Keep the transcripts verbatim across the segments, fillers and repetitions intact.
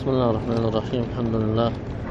بسم الله الرحمن الرحيم. الحمد لله،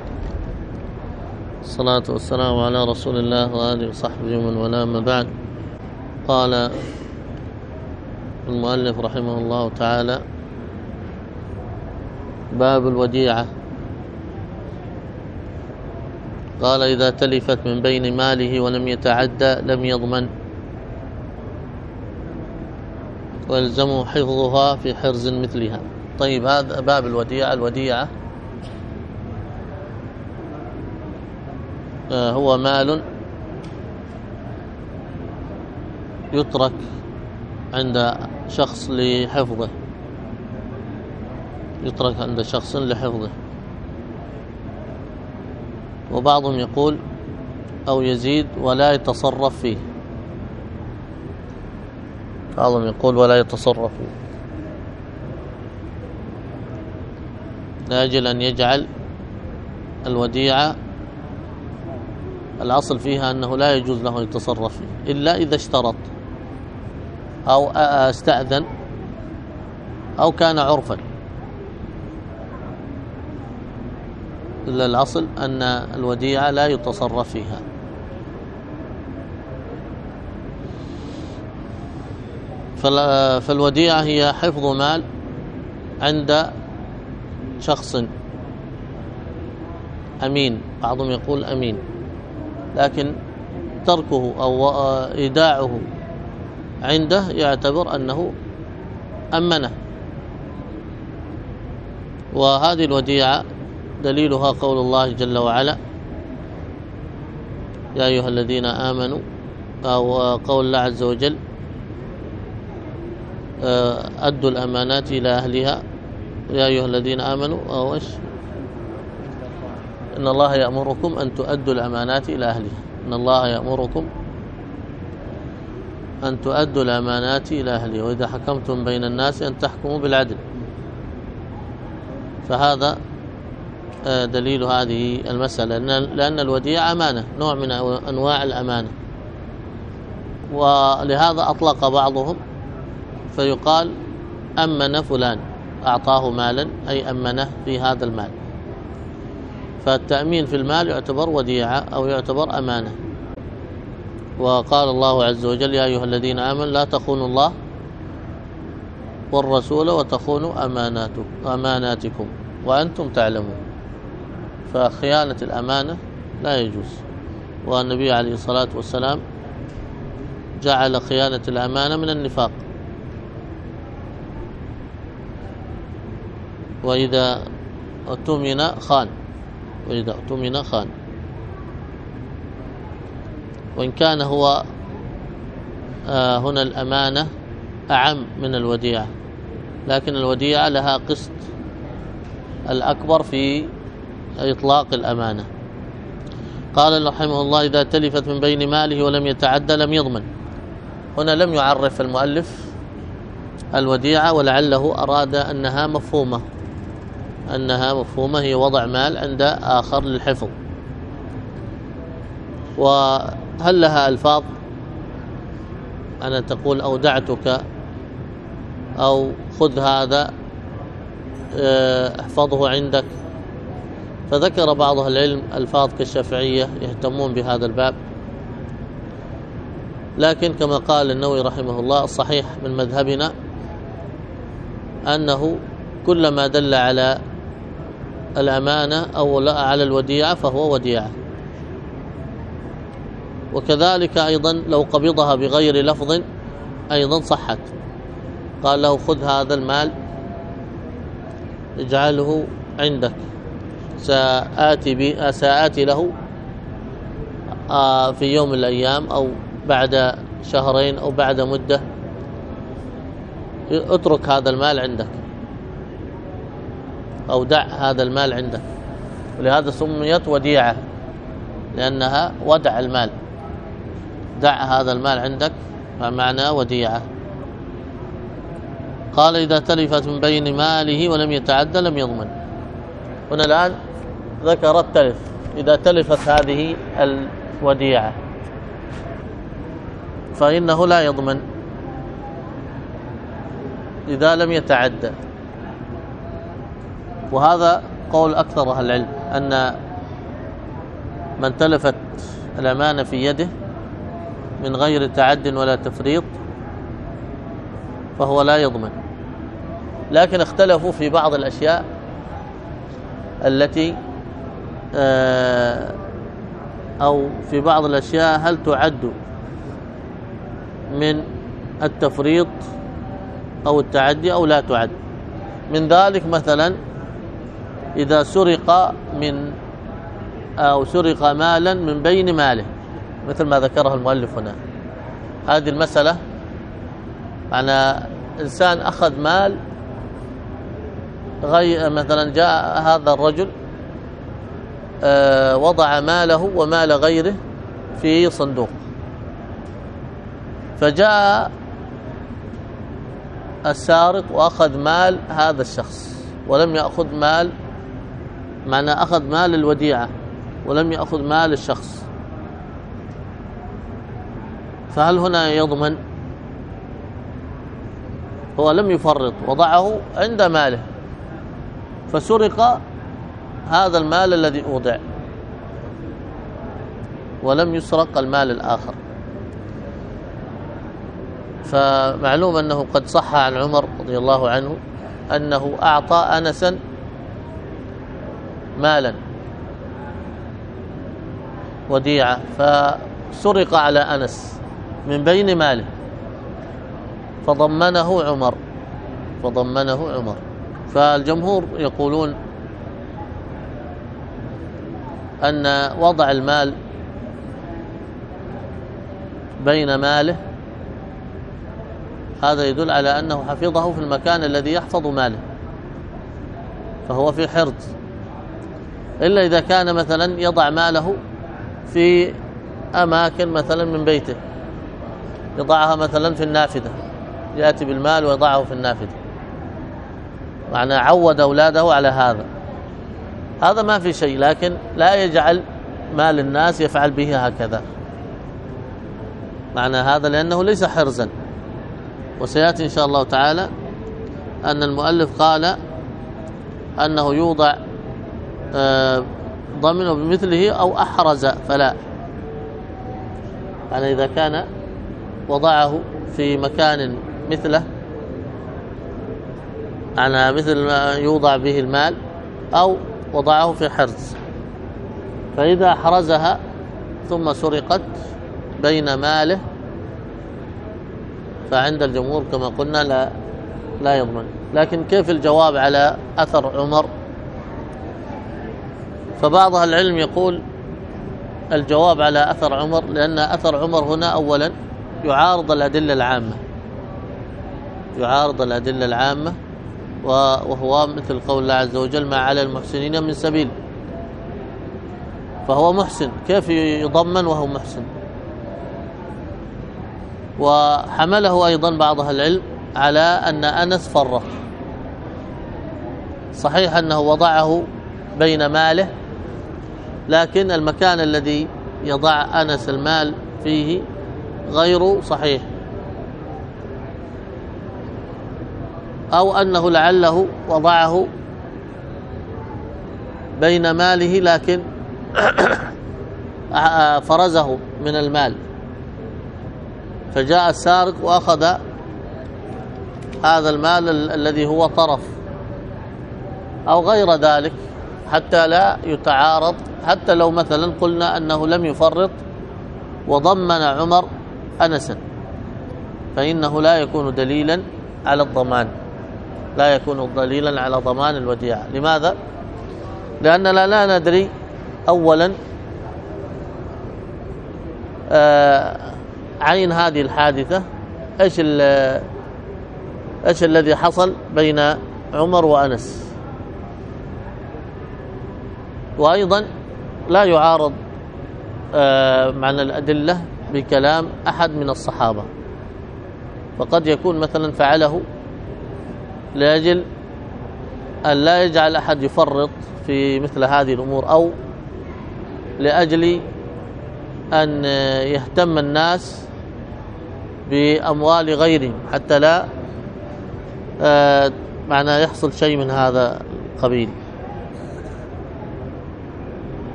الصلاة والسلام على رسول الله وآله وصحبه ومن والاه، ما بعد. قال المؤلف رحمه الله تعالى: باب الوديعة. قال: إذا تلفت من بين ماله ولم يتعدى لم يضمن، ويلزمه حفظها في حرز مثلها. طيب، هذا باب الوديعة. الوديعة هو مال يترك عند شخص لحفظه يترك عند شخص لحفظه وبعضهم يقول أو يزيد ولا يتصرف فيه. بعضهم يقول ولا يتصرف فيه لأجل أن يجعل الوديعة الأصل فيها أنه لا يجوز له يتصرف فيه إلا إذا اشترط أو استأذن أو كان عرفا. إلا الأصل أن الوديعة لا يتصرف فيها. فالوديعة هي حفظ مال عند شخص أمين. بعضهم يقول أمين، لكن تركه أو إيداعه عنده يعتبر أنه أمنه. وهذه الوديعة دليلها قول الله جل وعلا: يا أيها الذين آمنوا، أو قول الله عز وجل: أدوا الأمانات إلى أهلها يا أيها الذين آمنوا، أو إيش؟ إن الله يأمركم أن تؤدوا الأمانات إلى أهلها. إن الله يأمركم أن تؤدوا الأمانات إلى أهلها وإذا حكمتم بين الناس أن تحكموا بالعدل. فهذا دليل هذه المسألة، لأن الوديعة أمانة، نوع من أنواع الأمانة. ولهذا أطلق بعضهم فيقال أمن فلان، أعطاه مالا أي أمنه في هذا المال. فالتأمين في المال يعتبر وديعة أو يعتبر أمانة. وقال الله عز وجل: يا أيها الذين آمنوا لا تخونوا الله والرسول وتخونوا أماناتكم وأنتم تعلمون. فخيانة الأمانة لا يجوز. والنبي عليه الصلاة والسلام جعل خيانة الأمانة من النفاق. وإذا اؤتمن خان وإذا اؤتمن خان وإن كان هو آه هنا الأمانة أعم من الوديعة، لكن الوديعة لها قسط الأكبر في إطلاق الأمانة. قال رحمه الله: إذا تلفت من بين ماله ولم يتعدى لم يضمن. هنا لم يعرف المؤلف الوديعة، ولعله أراد أنها مفهومة أنها مفهومة هي وضع مال عند آخر للحفظ. وهل لها ألفاظ؟ أنا تقول أودعتك أو خذ هذا احفظه عندك. فذكر بعض أهل العلم ألفاظ كالشافعية يهتمون بهذا الباب، لكن كما قال النووي رحمه الله: الصحيح من مذهبنا أنه كلما دل على الأمانة أو لا على الوديعة فهو وديعة. وكذلك أيضا لو قبضها بغير لفظ أيضا صحت. قال له: خذ هذا المال اجعله عندك، سآتي, بي سآتي له في يوم من الأيام أو بعد شهرين أو بعد مدة، اترك هذا المال عندك أو دع هذا المال عندك. ولهذا سميت وديعة، لأنها ودع المال. دع هذا المال عندك فمعنى وديعة. قال: إذا تلفت من بين ماله ولم يتعدى لم يضمن. هنا الآن ذكر التلف. إذا تلفت هذه الوديعة فإنه لا يضمن إذا لم يتعدى. وهذا قول أكثر أهل العلم، أن من تلفت الأمانة في يده من غير تعد ولا تفريط فهو لا يضمن. لكن اختلفوا في بعض الأشياء التي أو في بعض الأشياء هل تعد من التفريط أو التعدي أو لا تعد. من ذلك مثلا إذا سرق من أو سرق مالا من بين ماله، مثل ما ذكره المؤلف هنا. هذه المسألة معنى إنسان أخذ مال غير، مثلا جاء هذا الرجل وضع ماله ومال غيره في صندوق، فجاء السارق وأخذ مال هذا الشخص ولم يأخذ مال، معنى أخذ مال الوديعة ولم يأخذ مال الشخص، فهل هنا يضمن؟ هو لم يفرط، وضعه عند ماله فسرق هذا المال الذي أودع ولم يسرق المال الآخر. فمعلوم أنه قد صح عن عمر رضي الله عنه أنه أعطى أنسا مالا وديعة فسرق على أنس من بين ماله فضمنه عمر فضمنه عمر فالجمهور يقولون أن وضع المال بين ماله هذا يدل على أنه حفظه في المكان الذي يحفظ ماله، فهو في حرز، إلا إذا كان مثلا يضع ماله في أماكن مثلا من بيته، يضعها مثلا في النافذة، يأتي بالمال ويضعه في النافذة، معنى عود أولاده على هذا، هذا ما في شيء، لكن لا يجعل مال الناس يفعل به هكذا، معنى هذا لأنه ليس حرزا. وسيأتي إن شاء الله تعالى أن المؤلف قال أنه يوضع ضمنه بمثله أو أحرز فلا، يعني إذا كان وضعه في مكان مثله، يعني مثل ما يوضع به المال، أو وضعه في حرز، فإذا حرزها ثم سرقت بين ماله فعند الجمهور كما قلنا لا لا يضمن. لكن كيف الجواب على أثر عمر؟ فبعض أهل العلم يقول الجواب على أثر عمر لأن أثر عمر هنا أولا يعارض الأدلة العامة، يعارض الأدلة العامة وهو مثل قول الله عز وجل ما على المحسنين من سبيل، فهو محسن، كيف يضمن وهو محسن؟ وحمله أيضا بعض أهل العلم على أن أنس فرط، صحيح أنه وضعه بين ماله، لكن المكان الذي يضع أنس المال فيه غير صحيح، أو أنه لعله وضعه بين ماله لكن فرزه من المال، فجاء السارق وأخذ هذا المال الذي هو طرف أو غير ذلك، حتى لا يتعارض. حتى لو مثلا قلنا أنه لم يفرط وضمن عمر أنسا فإنه لا يكون دليلا على الضمان، لا يكون دليلا على ضمان الوديعة. لماذا؟ لأننا لا ندري أولا آه عين هذه الحادثة ايش ايش الذي حصل بين عمر وأنس، وأيضا لا يعارض آه معنى الأدلة بكلام أحد من الصحابة، فقد يكون مثلا فعله لأجل أن لا يجعل أحد يفرط في مثل هذه الأمور، أو لأجل أن يهتم الناس بأموال غيرهم حتى لا آه معنى يحصل شيء من هذا القبيل.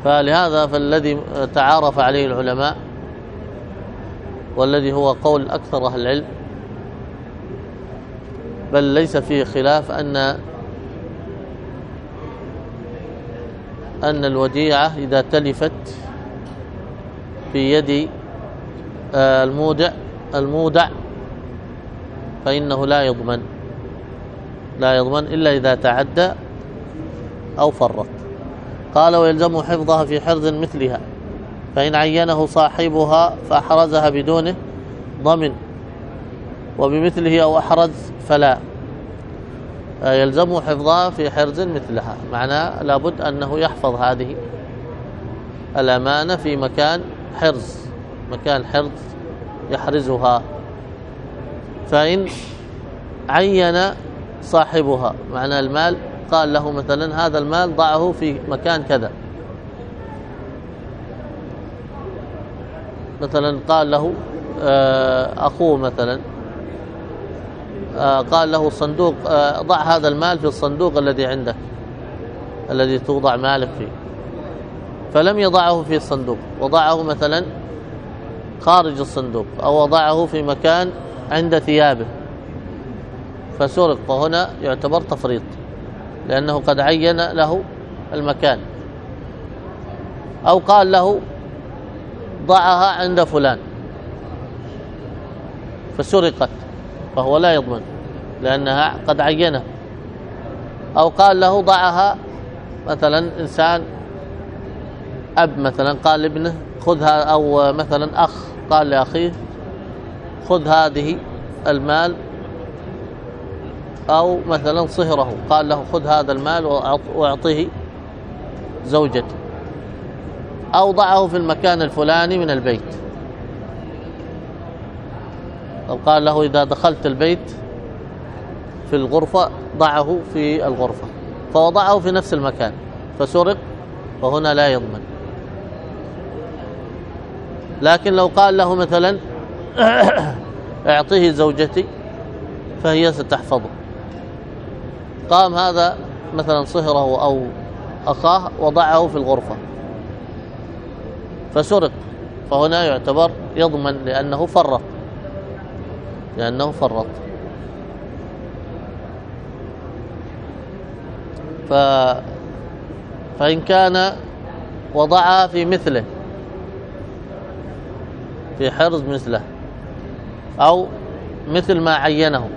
فلهذا فالذي تعارف عليه العلماء والذي هو قول أكثر أهل العلم، بل ليس فيه خلاف، أن أن الوديعة إذا تلفت في يد المودع المودع فإنه لا يضمن لا يضمن إلا إذا تعدى أو فرط. قال: ويلزم حفظها في حرز مثلها، فإن عينه صاحبها فأحرزها بدونه ضمن، وبمثله أو أحرز فلا. يلزم حفظها في حرز مثلها، معناه لابد أنه يحفظ هذه الأمانة في مكان حرز، مكان حرز يحرزها. فإن عين صاحبها، معنى المال، قال له مثلا: هذا المال ضعه في مكان كذا، مثلا قال له أخوه مثلا، قال له: الصندوق، ضع هذا المال في الصندوق الذي عندك الذي توضع مالك فيه، فلم يضعه في الصندوق، وضعه مثلا خارج الصندوق، أو وضعه في مكان عند ثيابه فسرق، فهنا يعتبر تفريط، لأنه قد عين له المكان. أو قال له: ضعها عند فلان فسرقت، فهو لا يضمن لأنها قد عينه. أو قال له: ضعها مثلا إنسان، أب مثلا قال لابنه: خذها، أو مثلا أخ قال لأخيه: خذ هذه المال، أو مثلا صهره قال له: خذ هذا المال وأعطيه زوجته، أو ضعه في المكان الفلاني من البيت، أو قال له: إذا دخلت البيت في الغرفة ضعه في الغرفة، فوضعه في نفس المكان فسرق، فهنا لا يضمن. لكن لو قال له مثلا: اعطيه زوجتي، فهي ستحفظه. قام هذا مثلا صهره أو أخاه وضعه في الغرفة فسرق، فهنا يعتبر يضمن لأنه فرط لأنه فرط ف... فإن كان وضعها في مثله، في حرز مثله، أو مثل ما عينه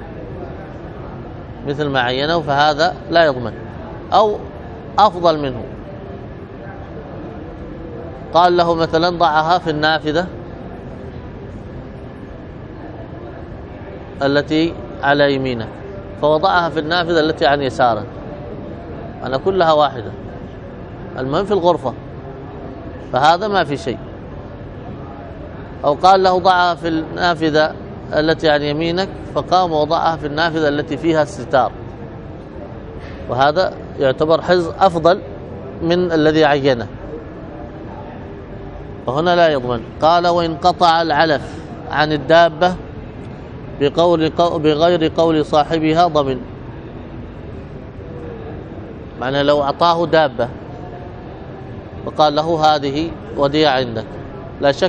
مثل ما عينه فهذا لا يضمن، أو أفضل منه، قال له مثلا: ضعها في النافذة التي على يمينه، فوضعها في النافذة التي عن يساره، أنا كلها واحدة، المهم في الغرفة، فهذا ما في شيء. أو قال له: ضعها في النافذة التي عن يمينك، فقام وضعها في النافذة التي فيها الستار، وهذا يعتبر حرز أفضل من الذي عينه، فهنا لا يضمن. قال: وإن قطع العلف عن الدابة بقول بغير قول صاحبها ضمن، معنى لو أعطاه دابة وقال له: هذه وديعة عندك، لا شك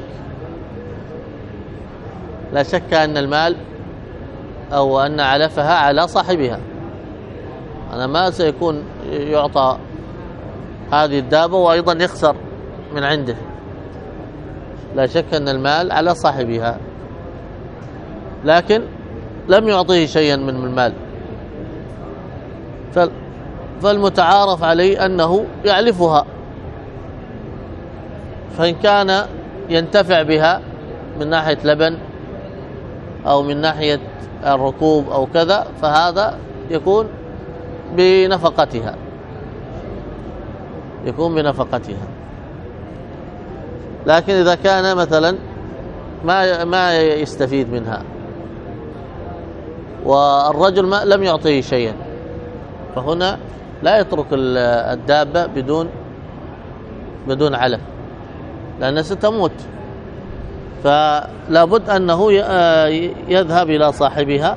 لا شك أن المال أو أن علفها على صاحبها، أنا ما سيكون يعطى هذه الدابة وأيضا يخسر من عنده، لا شك أن المال على صاحبها، لكن لم يعطيه شيئا من المال، فالمتعارف عليه أنه يعلفها، فإن كان ينتفع بها من ناحية لبن أو من ناحية الركوب أو كذا، فهذا يكون بنفقتها يكون بنفقتها لكن إذا كان مثلا ما ما يستفيد منها والرجل ما لم يعطيه شيئا، فهنا لا يترك الدابة بدون بدون علف، لأنها ستموت، فلا بد أنه يذهب إلى صاحبها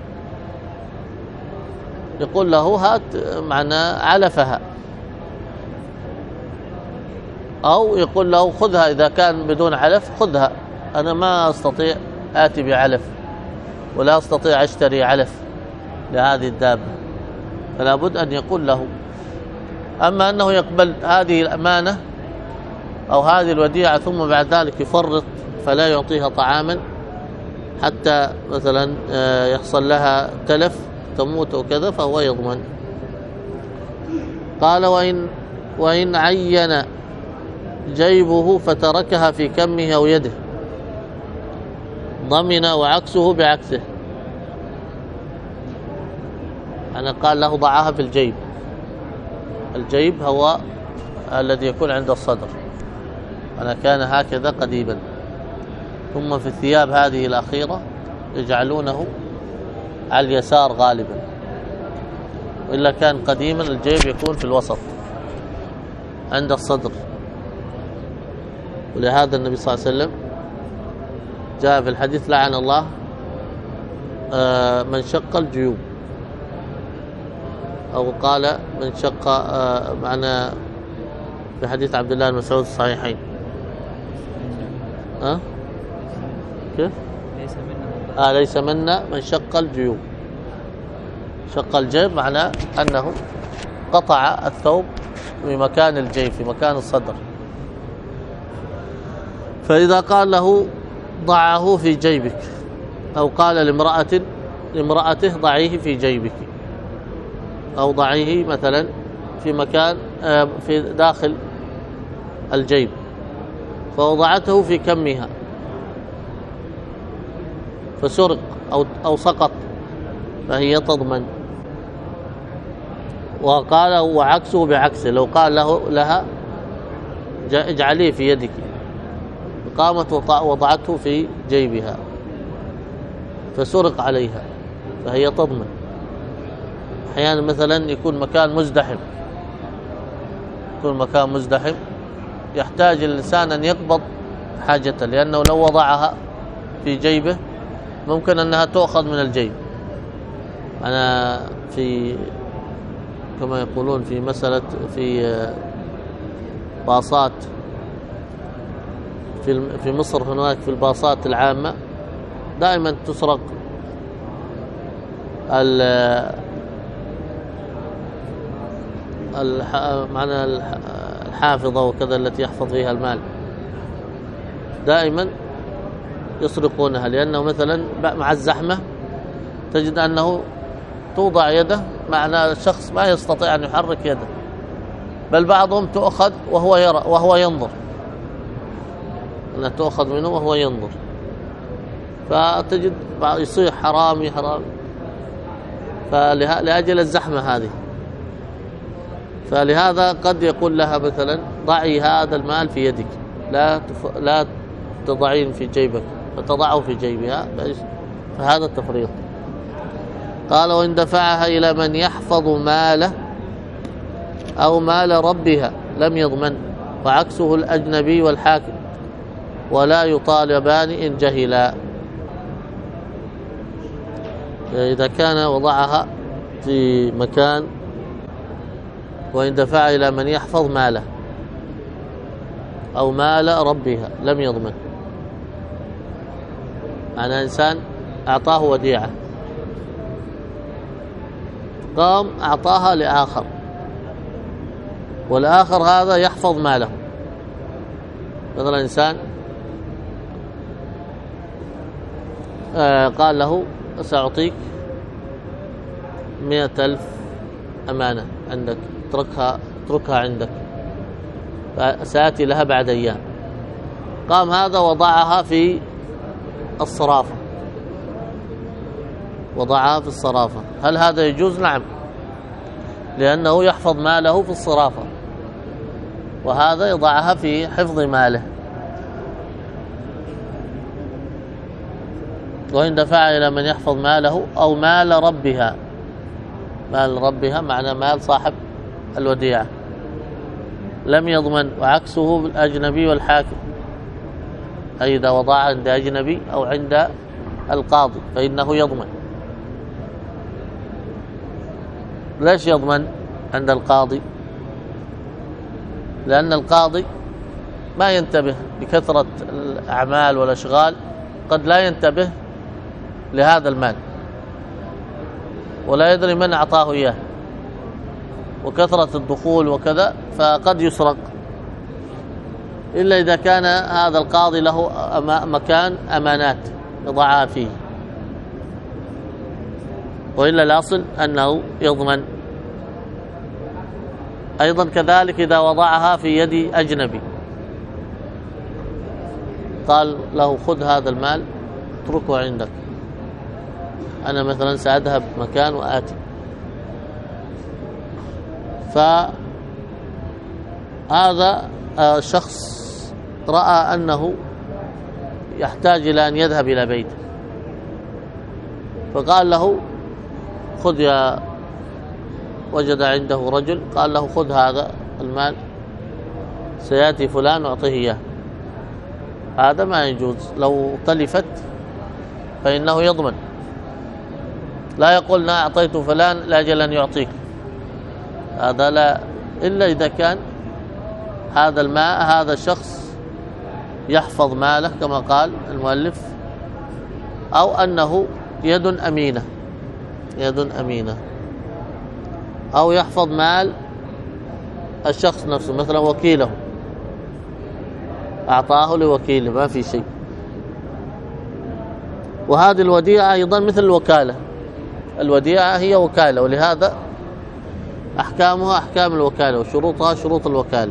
يقول له: هات معنا علفها، أو يقول له خذها إذا كان بدون علف، خذها، أنا ما أستطيع آتي بعلف ولا أستطيع أشتري علف لهذه الدابة، فلا بد أن يقول له. أما أنه يقبل هذه الأمانة أو هذه الوديعة ثم بعد ذلك يفرط فلا يعطيها طعاما حتى مثلا يحصل لها تلف تموت أو كذا، فهو يضمن. قال وإن, وإن عين جيبه فتركها في كمه أو يده ضمن، وعكسه بعكسه. أنا قال له ضعها في الجيب، الجيب هو الذي يكون عند الصدر، أنا كان هكذا قديما، ثم في الثياب هذه الأخيرة يجعلونه على اليسار غالبا، وإلا كان قديما الجيب يكون في الوسط عند الصدر. ولهذا النبي صلى الله عليه وسلم جاء في الحديث لعن الله من شق الجيوب، أو قال من شق معنا في حديث عبد الله بن مسعود الصحيحين. أه؟ كيف؟ ليس منا آه ليس منا من شق الجيوب. شق الجيب معناه أنه قطع الثوب في مكان الجيب، في مكان الصدر. فإذا قال له ضعه في جيبك، أو قال لامرأة لامرأته ضعيه في جيبك، أو ضعيه مثلا في مكان في داخل الجيب، فوضعته في كمها فسرق أو أو سقط فهي تضمن. وقال وعكسه بعكسه، لو قال له لها اجعليه في يدك، قامت وضعته في جيبها فسرق عليها فهي تضمن. أحيانا مثلا يكون مكان مزدحم، يكون مكان مزدحم يحتاج الإنسان أن يقبض حاجته، لأنه لو وضعها في جيبه ممكن أنها تؤخذ من الجيب. أنا في كما يقولون في مسألة في باصات في في مصر هناك في الباصات العامة دائما تسرق معنى الحافظة وكذا التي يحفظ فيها المال، دائما يسرقونها، لأنه مثلا مع الزحمة تجد أنه توضع يده، معنى الشخص ما يستطيع أن يحرك يده، بل بعضهم تؤخذ وهو يرى وهو ينظر، أنها تؤخذ منه وهو ينظر، فتجد يصيح حرامي حرامي، فلأجل الزحمة هذه. فلهذا قد يقول لها مثلا ضعي هذا المال في يدك، لا تف... لا تضعين في جيبك، فتضعه في جيبها، فهذا التفريط. قال وإن دفعها إلى من يحفظ ماله أو مال ربها لم يضمن، وعكسه الأجنبي والحاكم، ولا يطالبان إن جهلا. إذا كان وضعها في مكان وإن دفع إلى من يحفظ ماله أو مال ربها لم يضمن، معنى إنسان أعطاه وديعة قام أعطاها لآخر، والآخر هذا يحفظ ماله. مثلا إنسان قال له سأعطيك مئة ألف أمانة عندك، اتركها اتركها عندك، سآتي لها بعد أيام. قام هذا وضعها في الصرافة، وضعها في الصرافة، هل هذا يجوز؟ نعم، لأنه يحفظ ماله في الصرافة، وهذا يضعها في حفظ ماله. وإن دفع إلى من يحفظ ماله أو مال ربها، مال ربها معنى مال صاحب الوديعة، لم يضمن، وعكسه الأجنبي والحاكم، أي إذا وضع عند أجنبي أو عند القاضي فإنه يضمن. ليش يضمن عند القاضي؟ لأن القاضي ما ينتبه بكثرة الأعمال والأشغال، قد لا ينتبه لهذا المال ولا يدري من أعطاه إياه، وكثرة الدخول وكذا، فقد يسرق، إلا إذا كان هذا القاضي له مكان أمانات يضعها فيه، وإلا الأصل أنه يضمن. أيضا كذلك إذا وضعها في يد أجنبي، قال له خذ هذا المال اتركه عندك، أنا مثلا سأذهب مكان وآتي، فهذا شخص رأى أنه يحتاج إلى أن يذهب إلى بيته، فقال له خذ يا، وجد عنده رجل قال له خذ هذا المال سيأتي فلان وأعطيه إياه. هذا ما يجوز، لو تلفت فإنه يضمن، لا يقول أنا أعطيت فلان لأجل أن يعطيك، هذا لا، إلا إذا كان هذا الماء هذا الشخص يحفظ ماله كما قال المؤلف، أو أنه يد أمينة، يد أمينة، أو يحفظ مال الشخص نفسه، مثلا وكيله أعطاه لوكيله ما في شيء. وهذه الوديعة أيضا مثل الوكالة، الوديعة هي وكالة، ولهذا أحكامها أحكام الوكالة وشروطها شروط الوكالة.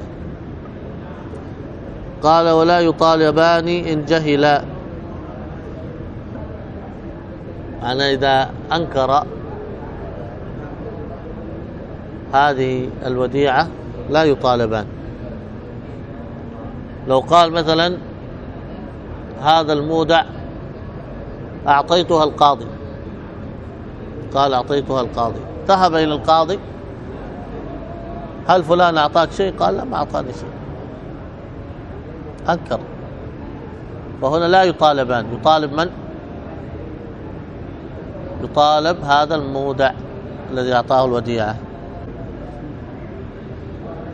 قال ولا يطالبان إن جهلا، أنا إذا أنكر هذه الوديعة لا يطالبان. لو قال مثلا هذا المودع أعطيتها القاضي، قال أعطيتها القاضي، ذهب إلى القاضي هل فلان أعطاك شيء؟ قال لا ما أعطاني شيء، أنكر، فهنا لا يطالبان. يطالب من؟ يطالب هذا المودع الذي أعطاه الوديعة.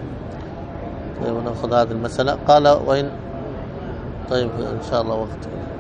طيب نأخذ هذه المسألة. قال وإن، طيب إن شاء الله وقت